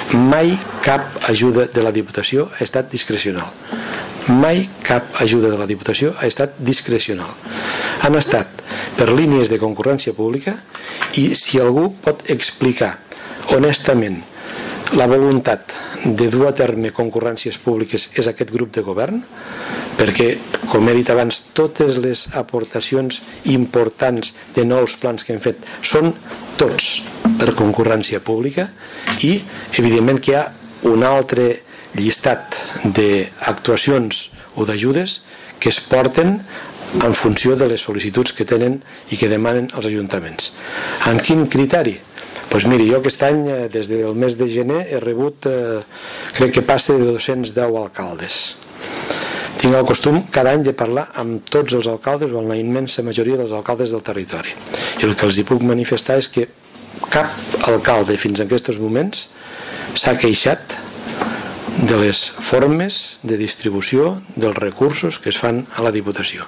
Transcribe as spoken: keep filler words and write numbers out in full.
mai cap ajuda de la Diputació ha estat discrecional. Mai cap ajuda de la Diputació ha estat discrecional. Han estat per línies de concurrència pública, i si algú pot explicar honestament la voluntat de dur a terme concurrències públiques és aquest grup de govern, perquè, com he dit abans, totes les aportacions importants de nous plans que hem fet són tots per concurrència pública, i evidentment que hi ha un altre llistat d'actuacions o d'ajudes que es porten en funció de les sol·licituds que tenen i que demanen els ajuntaments. En quin criteri? Doncs miri, jo aquest any, des del mes de gener, he rebut, eh, crec que passa de dos-cents deu alcaldes. Tinc el costum cada any de parlar amb tots els alcaldes o amb la immensa majoria dels alcaldes del territori. I el que els hi puc manifestar és que cap alcalde fins en aquests moments s'ha queixat de les formes de distribució dels recursos que es fan a la Diputació.